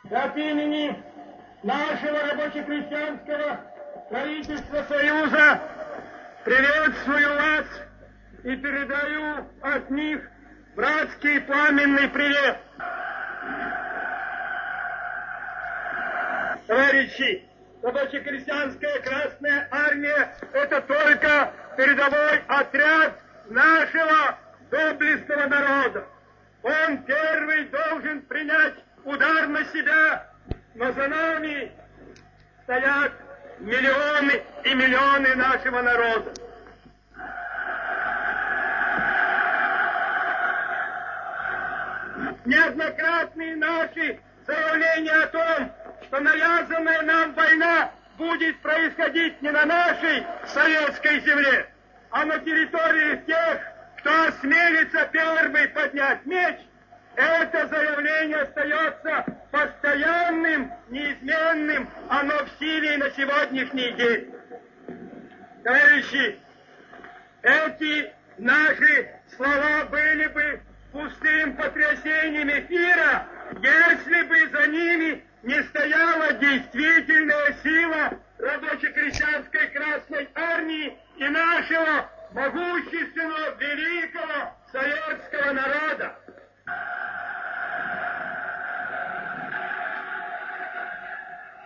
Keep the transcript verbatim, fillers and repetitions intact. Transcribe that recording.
От имени нашего рабоче-крестьянского правительства Союза приветствую вас и передаю от них братский пламенный привет. Товарищи, рабоче-крестьянская Красная Армия – это только передовой отряд нашего доблестного народа. Он первый должен принять удар на себя, но за нами стоят миллионы и миллионы нашего народа. Неоднократные наши заявления о том, что навязанная нам война будет происходить не на нашей советской земле, а на территории тех, кто осмелится первый поднять меч, это заявление остается постоянным, неизменным, оно в силе и на сегодняшний день. Товарищи, эти наши слова были бы пустым потрясением эфира, если бы за ними не стояла действительная сила рабоче-крестьянской Красной Армии и нашего могущественного великого советского народа.